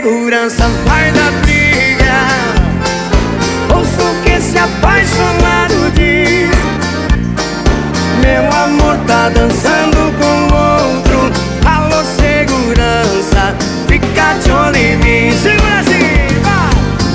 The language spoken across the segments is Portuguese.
segurança vai dar briga. Ouço o que esse apaixonado diz: meu amor tá dançando com outro. Alô, segurança, fica de olho em mim. Segura assim, vai!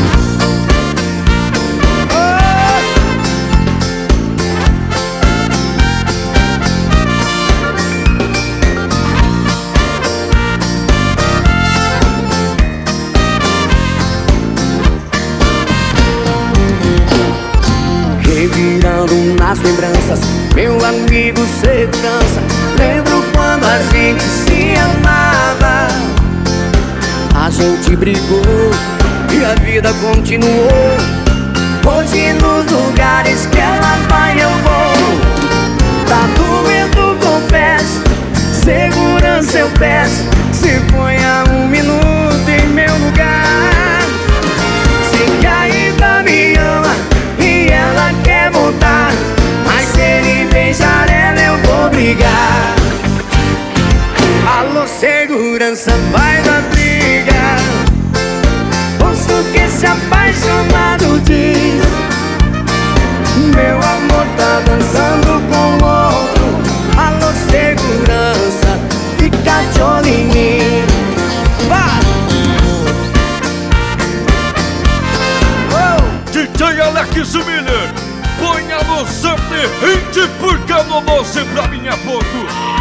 Revirando nas lembranças, meu amigo segurança. Lembro quando a gente se amava. A gente brigou e a vida continuou. Hoje nos lugares que ela vai eu vou. Tá doendo, confesso, segurança eu peço. Se ponha um minuto em meu lugar. Sei que ainda me ama e ela quer voltar, mas se ele beijar ela eu vou brigar. Alô, segurança, vai dar briga. Ouço o que esse apaixonado diz: meu amor tá dançando com outro. Alô, segurança, fica de olho em mim. Vai! DJ Alex Miller, ponha no Zap Hit, porque eu não vou pra minha foto.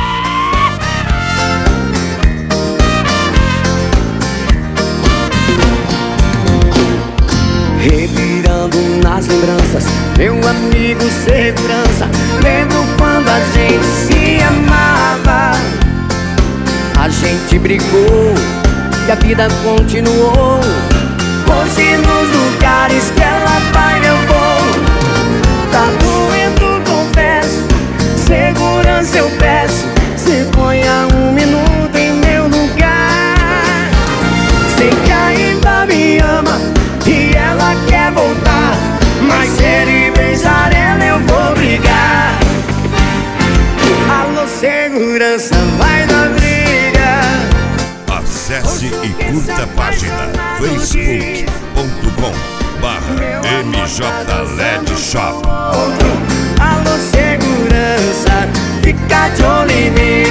Revirando nas lembranças, meu amigo segurança. Lembro quando a gente se amava. A gente brigou e a vida continuou. Hoje nos lugares que ela vai eu vou. Tá doendo, confesso, segurança eu peço. Se ponha um minuto em meu lugar. Sei que ainda me ama e ela quer voltar, mas se ele beijar ela eu vou brigar. Alô, segurança, vai dar briga. Acesse e curta a página facebook.com/MJ LED Shop. Alô, segurança, fica de olho em mim.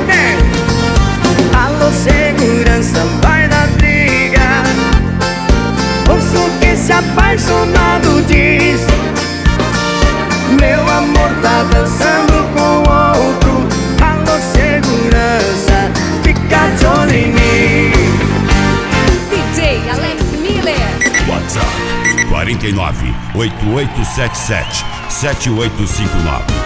Alô, segurança, vai dar briga. Ouço o que esse apaixonado diz: meu amor tá dançando com outro. Alô, segurança, fica de olho em mim. DJ Alex Miller. WhatsApp 49 8877 7859.